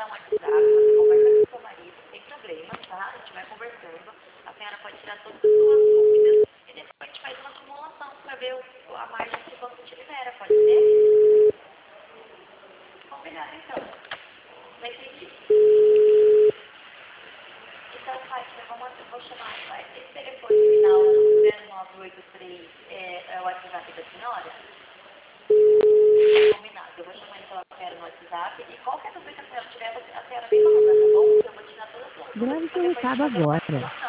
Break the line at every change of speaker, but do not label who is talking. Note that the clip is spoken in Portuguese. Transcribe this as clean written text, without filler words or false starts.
mandar um WhatsApp, você conversa com o seu marido, sem problema, tá? A gente vai conversando. A senhora pode tirar todas as suas dúvidas e depois a gente faz uma simulação para ver a margem que o banco te libera, pode ser? Combinado então. Não entendi. Então, Fátima, eu vou chamar esse telefone final 0983 é o WhatsApp da senhora? Combinado. Eu vou chamar então a senhora no WhatsApp e qualquer dúvida que a senhora tiver, a senhora me manda, tá bom? Eu vou tirar todas as suas dúvidas
Grave
para
seu
depois a gente
recado
fazer uma
agora.
simulação.